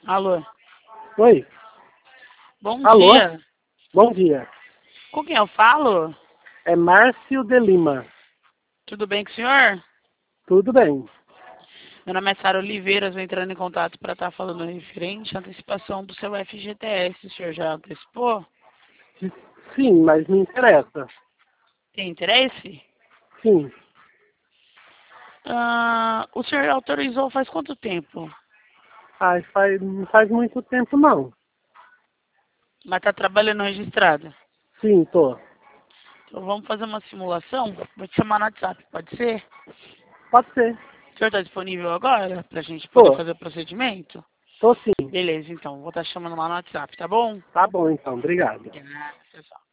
Alô. Oi. Bom Alô? dia. Bom dia. Com quem eu falo? É Márcio de Lima. Tudo bem com o senhor? Tudo bem. Meu nome é Sara Oliveira, estou entrando em contato para estar falando referente à antecipação do seu FGTS. O senhor já antecipou? Sim, mas me interessa. Tem interesse? Sim. O senhor autorizou faz quanto tempo? Não faz muito tempo, não. Mas está trabalhando registrada? Sim, tô. Então vamos fazer uma simulação? Vou te chamar no WhatsApp, pode ser? Pode ser. O senhor está disponível agora para a gente poder Tô. fazer o procedimento? Tô sim. Beleza, então. Vou estar chamando lá no WhatsApp, tá bom? Tá bom, então. Obrigado. Obrigada, pessoal.